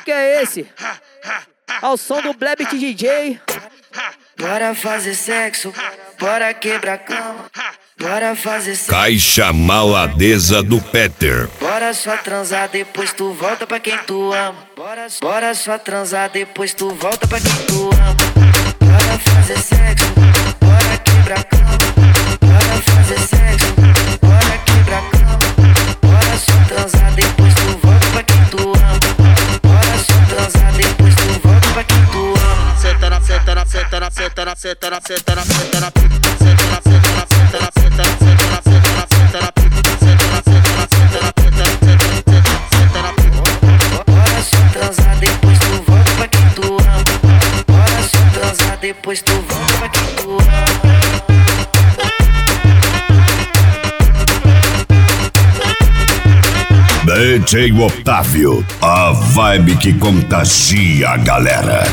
que é esse? Ao som do Blebit DJ. Bora fazer sexo, bora quebrar cama. Bora fazer sexo. Caixa maladeza do Peter. Bora só transar, depois tu volta pra quem tu ama. Bora só transar, depois tu volta pra quem tu ama. Bora fazer sexo, bora quebrar cama. Bora fazer sexo, bora quebrar cama. Bora só transar, depois tu volta pra quem tu ama. Bora só transar, depois tu volta pra quem tu ama. Senta na, senta na, senta na, senta na, senta na, senta na, senta na, bora só transar, depois tu volta pra quem tu ama. Bora só transar, depois tu volta pra quem tu ama. DJ Otávio, a vibe que contagia a galera.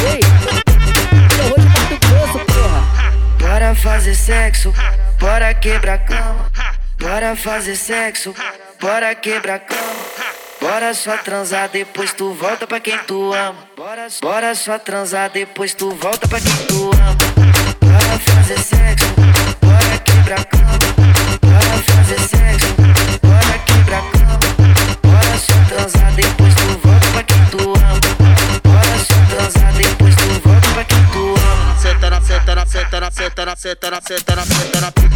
Bora fazer sexo, bora quebrar cama. Bora fazer sexo, bora quebrar cama. Bora só transar, depois tu volta pra quem tu ama. Bora só transar, depois tu volta pra quem tu ama. Bora fazer sexo, bora quebrar cama. Bora fazer sexo, bora quebrar cama. Bora só transar, depois tu volta pra quem tu ama. Bora só transar, depois tu volta pra quem tu ama. senta na, senta na, senta na, senta na, senta na, senta na, senta na.